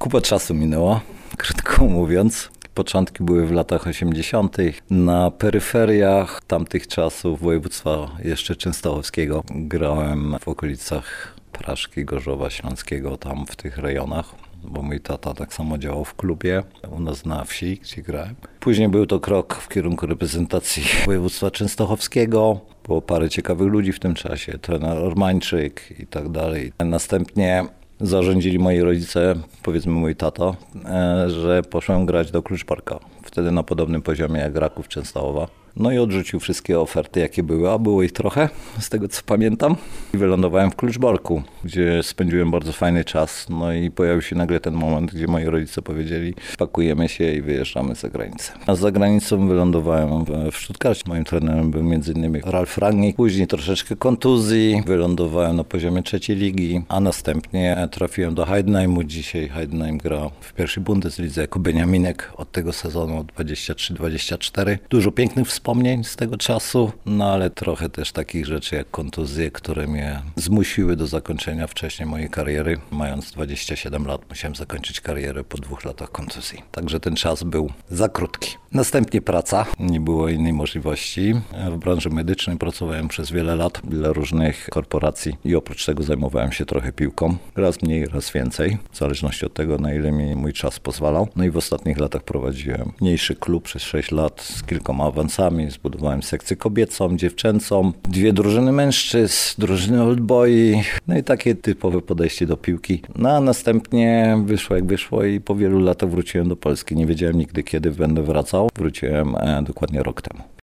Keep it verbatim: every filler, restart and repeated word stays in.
Kupa czasu minęła, krótko mówiąc. Początki były w latach osiemdziesiątych. Na peryferiach tamtych czasów województwa jeszcze częstochowskiego grałem w okolicach Praszki, Gorzowa Śląskiego, tam w tych rejonach, bo mój tata tak samo działał w klubie u nas na wsi, gdzie grałem. Później był to krok w kierunku reprezentacji województwa częstochowskiego. Było parę ciekawych ludzi w tym czasie, trener Ormańczyk i tak dalej. Następnie zarządzili moi rodzice, powiedzmy mój tato, że poszłem grać do Kluczborka. Wtedy na podobnym poziomie jak Raków Częstochowa. No i odrzucił wszystkie oferty, jakie były, a było ich trochę, z tego co pamiętam. I wylądowałem w Kluczborku, gdzie spędziłem bardzo fajny czas. No i pojawił się nagle ten moment, gdzie moi rodzice powiedzieli, pakujemy się i wyjeżdżamy za granicę. A za granicą wylądowałem w Stuttgarcie. Moim trenerem był między innymi Ralf Rangnick. Później troszeczkę kontuzji, wylądowałem na poziomie trzeciej ligi, a następnie trafiłem do Heidenheimu. Dzisiaj Heidenheim gra w pierwszej Bundeslidze jako Beniaminek od tego sezonu dwadzieścia trzy dwadzieścia cztery. Dużo pięknych wspomnień z tego czasu, no ale trochę też takich rzeczy jak kontuzje, które mnie zmusiły do zakończenia wcześniej mojej kariery. Mając dwadzieścia siedem lat musiałem zakończyć karierę po dwóch latach kontuzji. Także ten czas był za krótki. Następnie praca. Nie było innej możliwości. W branży medycznej pracowałem przez wiele lat dla różnych korporacji i oprócz tego zajmowałem się trochę piłką. Raz mniej, raz więcej. W zależności od tego, na ile mi mój czas pozwalał. No i w ostatnich latach prowadziłem mniejszy klub przez sześć lat z kilkoma awansami. Zbudowałem sekcję kobiecą, dziewczęcą, dwie drużyny mężczyzn, drużyny oldboyi. No i takie typowe podejście do piłki. No a następnie wyszło jak wyszło i po wielu latach wróciłem do Polski. Nie wiedziałem nigdy, kiedy będę wracał. Wróciłem e, dokładnie rok temu.